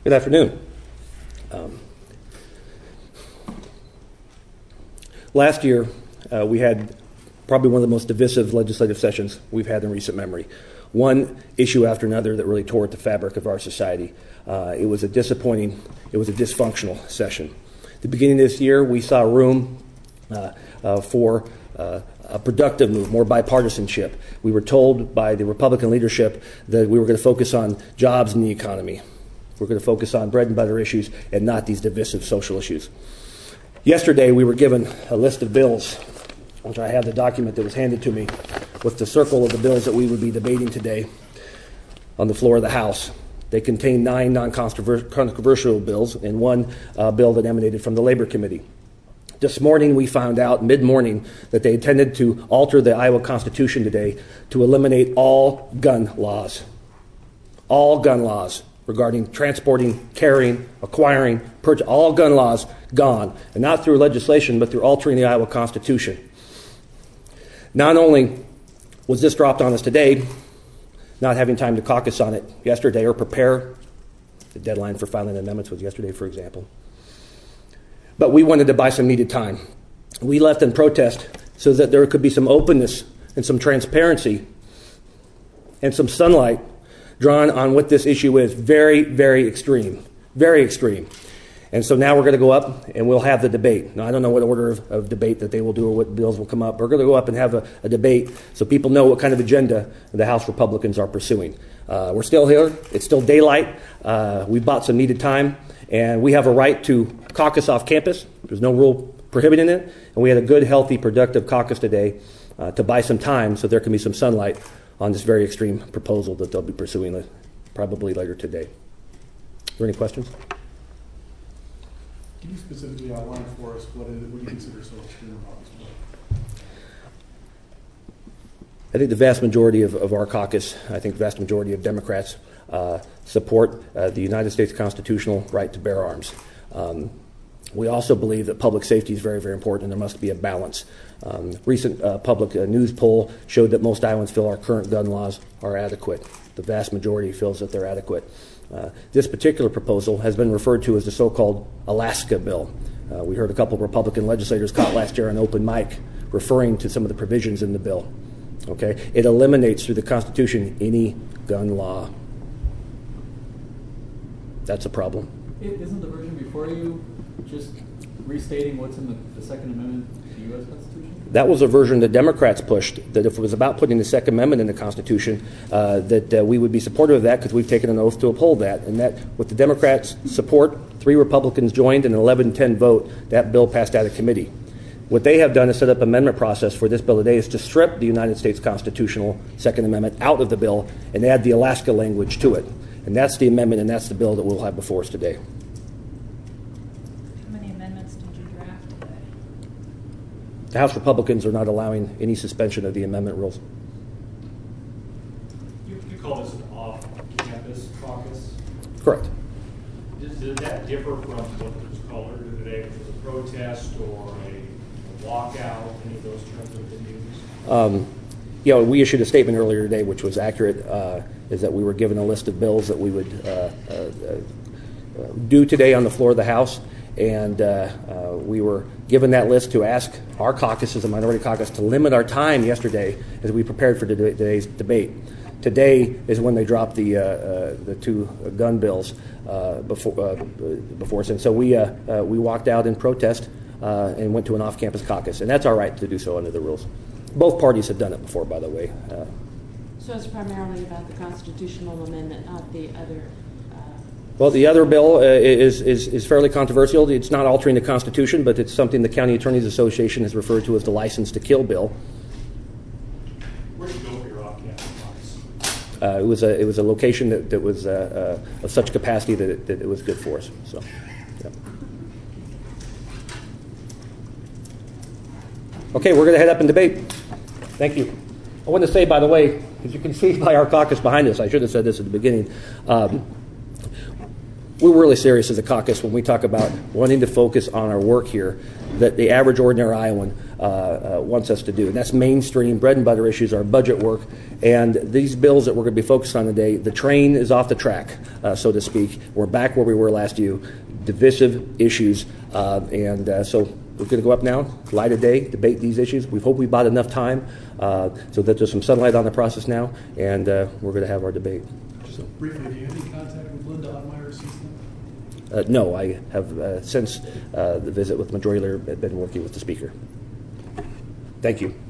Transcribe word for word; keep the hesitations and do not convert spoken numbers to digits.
Good afternoon. Um, last year, uh, we had probably one of the most divisive legislative sessions we've had in recent memory. One issue after another that really tore at the fabric of our society. Uh, it was a disappointing, it was a dysfunctional session. At the beginning of this year, we saw room uh, uh, for uh, a productive move, more bipartisanship. We were told by the Republican leadership that we were going to focus on jobs and the economy. We're going to focus on bread and butter issues and not these divisive social issues. Yesterday, we were given a list of bills, which I have the document that was handed to me with the circle of the bills that we would be debating today on the floor of the House. They contain nine non-controversial bills and one uh, bill that emanated from the Labor Committee. This morning, we found out, mid-morning, that they intended to alter the Iowa Constitution today to eliminate all gun laws. All gun laws regarding transporting, carrying, acquiring, purchase, all gun laws gone. And not through legislation, but through altering the Iowa Constitution. Not only was this dropped on us today, not having time to caucus on it yesterday or prepare, the deadline for filing amendments was yesterday, for example, but we wanted to buy some needed time. We left in protest so that there could be some openness and some transparency and some sunlight drawn on what this issue is. Very, very extreme. Very extreme. And so now we're going to go up and we'll have the debate. Now, I don't know what order of, of debate that they will do or what bills will come up. We're going to go up and have a, a debate so people know what kind of agenda the House Republicans are pursuing. Uh, we're still here. It's still daylight. Uh, we bought some needed time. And we have a right to caucus off campus. There's no rule prohibiting it. And we had a good, healthy, productive caucus today uh, to buy some time so there can be some sunlight on this very extreme proposal that they'll be pursuing probably later today. Are there any questions? Can you specifically outline for us what, is, what you consider so extreme about this bill? I think the vast majority of, of our caucus, I think the vast majority of Democrats uh, support uh, the United States constitutional right to bear arms. Um, we also believe that public safety is very, very important and there must be a balance. Um, recent uh, public uh, news poll showed that most Iowans feel our current gun laws are adequate. The vast majority feels that they're adequate. Uh, this particular proposal has been referred to as the so-called Alaska bill. Uh, we heard a couple of Republican legislators caught last year on open mic referring to some of the provisions in the bill. Okay, it eliminates through the Constitution any gun law. That's a problem. Isn't the version before you just restating what's in the, the Second Amendment to the U S Constitution? That was a version the Democrats pushed, that if it was about putting the Second Amendment in the Constitution, uh, that uh, we would be supportive of that because we've taken an oath to uphold that. And that, with the Democrats' support, three Republicans joined, and an eleven ten vote, that bill passed out of committee. What they have done is set up an amendment process for this bill today is to strip the United States constitutional Second Amendment out of the bill and add the Alaska language to it. And that's the amendment, and that's the bill that we'll have before us today. How many amendments did you draft today? The House Republicans are not allowing any suspension of the amendment rules. You, you call this an off-campus caucus? Correct. Does, does that differ from what was called earlier today, which was a protest or a walkout, any of those terms that have been used? Um, you know, we issued a statement earlier today, which was accurate, uh, is that we were given a list of bills that we would uh, uh, uh, do today on the floor of the House, and uh, uh, we were given that list to ask our caucus as a minority caucus to limit our time yesterday as we prepared for today's debate. Today is when they dropped the uh, uh, the two gun bills uh, before uh, before us, and so we uh, uh, we walked out in protest uh, and went to an off-campus caucus, and that's our right to do so under the rules. Both parties have done it before, by the way. Uh, So it's primarily about the constitutional amendment, not the other. Uh, well, the other bill uh, is, is is fairly controversial. It's not altering the Constitution, but it's something the County Attorneys Association has referred to as the License to Kill bill. Where did you go for your off-campus caucus? Uh, it was a it was a location that that was uh, uh, of such capacity that it, that it was good for us. So, yeah. Okay, we're going to head up and debate. Thank you. I want to say, by the way, as you can see by our caucus behind us, I should have said this at the beginning, um, we're really serious as a caucus when we talk about wanting to focus on our work here, that the average ordinary Iowan uh, uh, wants us to do. And that's mainstream, bread and butter issues, our budget work. And these bills that we're going to be focused on today, the train is off the track, uh, so to speak. We're back where we were last year, divisive issues. Uh, and uh, so we're going to go up now, light of day, debate these issues. We hope we bought enough time uh, so that there's some sunlight on the process now, and uh, we're going to have our debate. So. Briefly, do you have any contact with Linda Ottmeyer since then? Uh, no, I have uh, since uh, the visit with Majority Leader been working with the Speaker. Thank you.